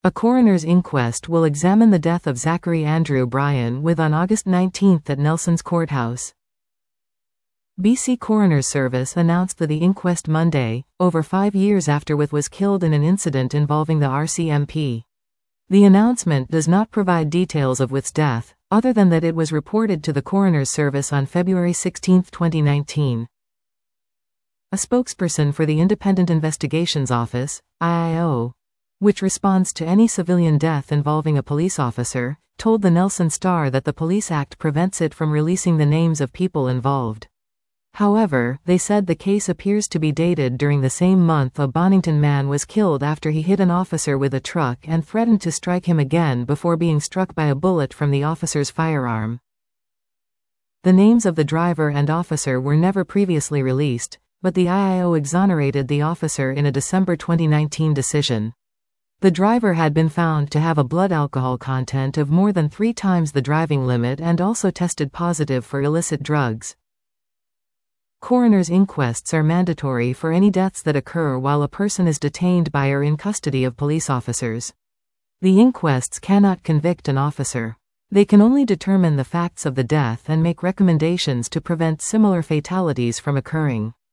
A coroner's inquest will examine the death of Zachary Andrew Bryan on August 19 at Nelson's Courthouse. BC Coroner's Service announced that the inquest Monday, over 5 years after Wyth was killed in an incident involving the RCMP. The announcement does not provide details of Wyth's death, other than that it was reported to the Coroner's Service on February 16, 2019. A spokesperson for the Independent Investigations Office, IIO, which responds to any civilian death involving a police officer, told the Nelson Star that the Police Act prevents it from releasing the names of people involved. However, they said the case appears to be dated during the same month a Bonington man was killed after he hit an officer with a truck and threatened to strike him again before being struck by a bullet from the officer's firearm. The names of the driver and officer were never previously released, but the IIO exonerated the officer in a December 2019 decision. The driver had been found to have a blood alcohol content of more than 3 times the driving limit and also tested positive for illicit drugs. Coroner's inquests are mandatory for any deaths that occur while a person is detained by or in custody of police officers. The inquests cannot convict an officer. They can only determine the facts of the death and make recommendations to prevent similar fatalities from occurring.